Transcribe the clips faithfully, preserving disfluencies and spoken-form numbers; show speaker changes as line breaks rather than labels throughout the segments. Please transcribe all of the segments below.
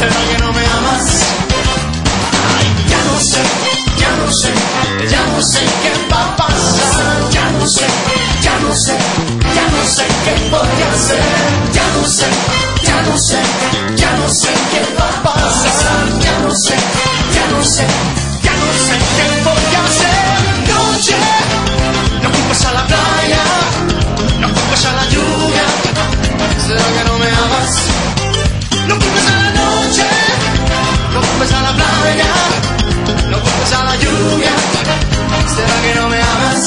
¿Será que no me amas? Ay, ya no sé, ya no sé, ya no sé qué va a pasar. Ya no sé, ya no sé, ya no sé qué voy a hacer. Ya no sé, ya no sé, ya no sé qué va a pasar. Ya no sé, ya no sé, ya no sé qué voy a hacer. Noche, no culpes a la playa, no culpes a la lluvia. ¿Será que no me amas? No culpes a la noche, no culpes a la playa, no culpes a la lluvia. ¿Será que no me amas?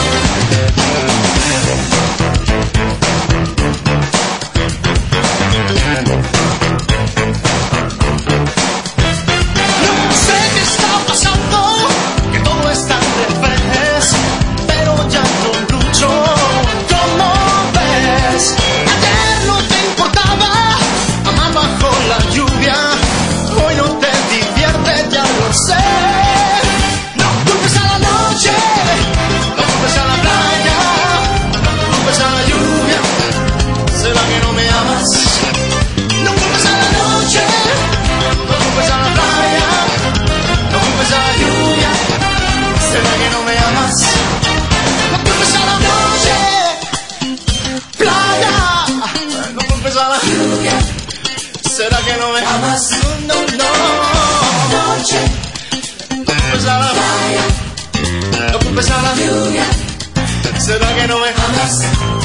No sé qué está pasando, que todo está al revés, pero ya no lucho. ¿Cómo ves? Ayer no te importaba amar bajo la lluvia, hoy no te divierte, ya lo sé. No culpes a la noche, no culpes a la playa, no culpes a la lluvia. ¿Será que no me amas? No culpes a la noche, no culpes a la playa, no culpes a la lluvia. ¿Será que no me amas? No culpes a la noche, playa, no culpes a la lluvia. ¿Será que no me amas? No, no, noche, no culpes a la playa, no culpes a la lluvia. ¿Será que no me amas?